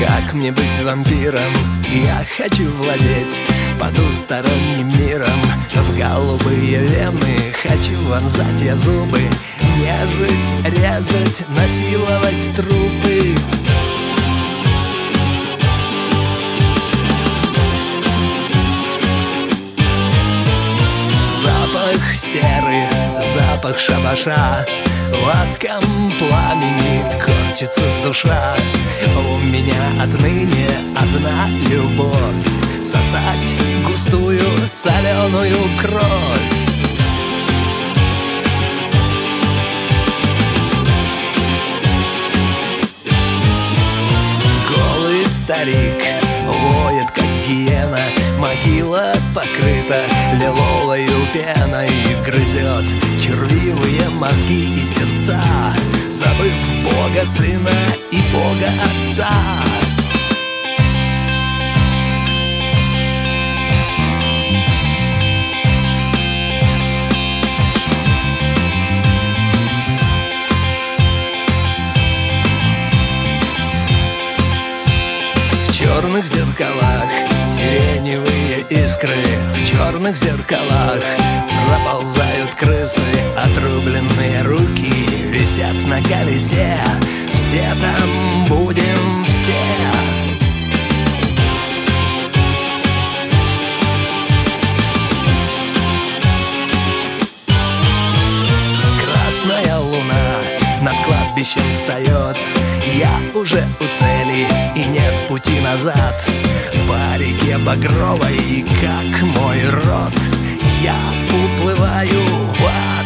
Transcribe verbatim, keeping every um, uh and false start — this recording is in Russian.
Как мне быть вампиром? Я хочу владеть потусторонним миром. В голубые вены хочу вонзать я зубы, нежить, резать, насиловать трупы. Запах серы, запах шабаша, в адском пламени корчится душа. У меня отныне одна любовь — сосать густую соленую кровь. Голый старик воет, как гиена, могила покрыта лиловою пеной, грызет червивые мозги и сердца, забыв Бога Сына и Бога Отца. В черных зеркалах сиреневые искры, в черных зеркалах проползают крысы, отрубленные руки висят на колесе. Все там будем, все. Красная луна над кладбищем встает, я уже у цели и нет пути назад. По реке багровой, как мой род, я уплываю в ад.